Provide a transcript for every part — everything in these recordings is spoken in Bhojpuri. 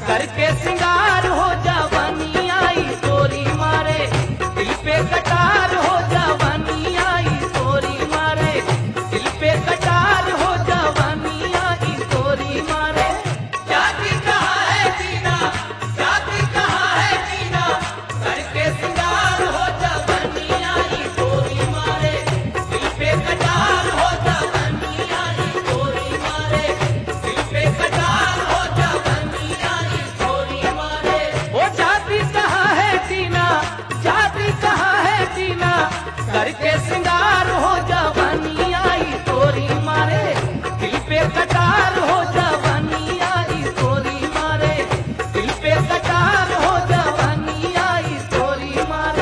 करके सिंगार हो जवानी आई तोरी मारे, दिल पे कटार हो जवानी आई तोरी मारे, दिल पे कटार हो जवानी आई तोरी मारे। जाती कहाँ है जीना, जाती कहाँ है जीना, करके सिंगार हो जवानी आई तोरी मारे, दिल पे कटार हो जवानी आई तोरी मारे, दिल पे कटार हो जवानी आई तोरी मारे। ओ जाती कहाँ है जीना, जाती कहाँ है जीना, करके सिंगार हो जवानी आई तोरी मारे, दिल पे कटार हो जवानी आई तोरी मारे, दिल पे कटार हो जवानी आई तोरी मारे।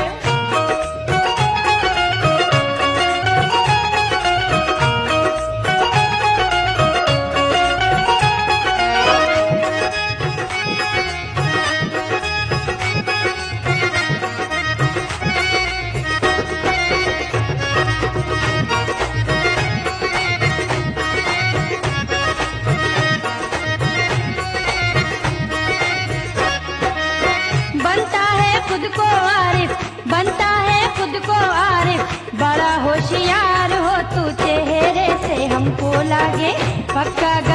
बनता है खुद को आरिफ, बनता है खुद को आरिफ, बड़ा होशियार हो तू, चेहरे से हमको लागे पक्का